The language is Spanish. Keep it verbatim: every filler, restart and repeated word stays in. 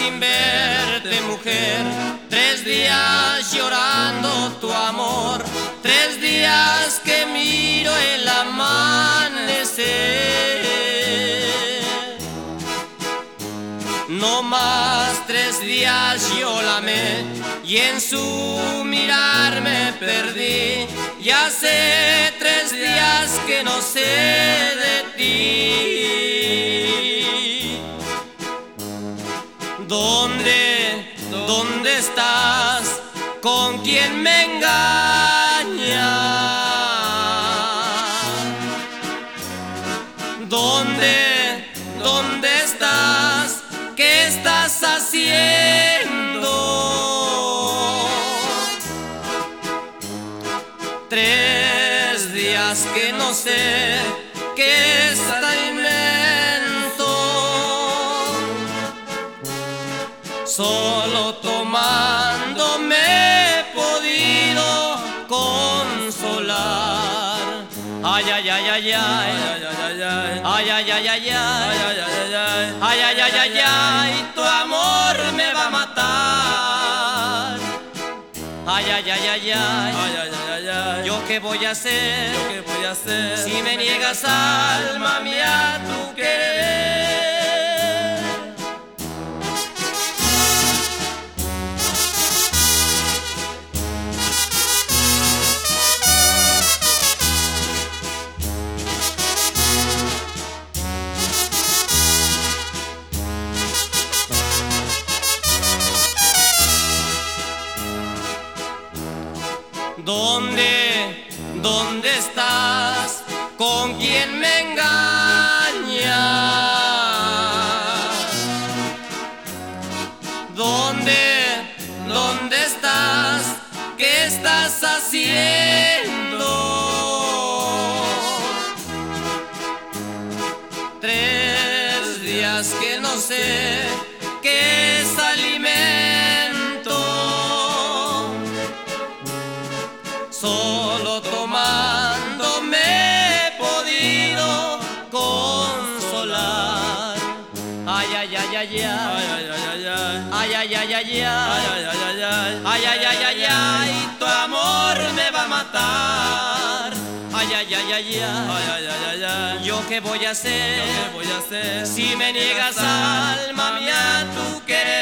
sin verte, mujer, tres días llorando tu amor, tres días que miro el amanecer. No más tres días yo la amé y en su mirar me perdí. Ya hace tres días que no sé de ti. ¿Dónde, dónde estás? ¿Con quién me engañas? ¿Dónde, dónde estás? ¿Qué estás haciendo? Tres días que no sé qué es alimento, solo tomando me he podido consolar. Ay, ay, ay, ay, ay, ay, ay, ay, ay, ay, ay, ay, ay, ay, ay, ay, tu amor me va a matar. Ay, ay, ay, ay, ay, yo qué voy a hacer, yo qué voy a hacer, si me niegas, alma mía, tu querer. ¿Dónde, dónde estás? ¿Con quién me engañas? ¿Dónde, dónde estás? ¿Qué estás haciendo? Tres días que no sé qué es alimento, solo tomando me he podido consolar. Ay, ay, ay, ay, ay, ay, ay, ay, ay, ay, ay, ay, ay, ay, ay, tu amor me va a matar. Ay, ay, ay, ay, ay, yo qué voy a hacer, voy a hacer, si me niegas, alma mía, tu querer.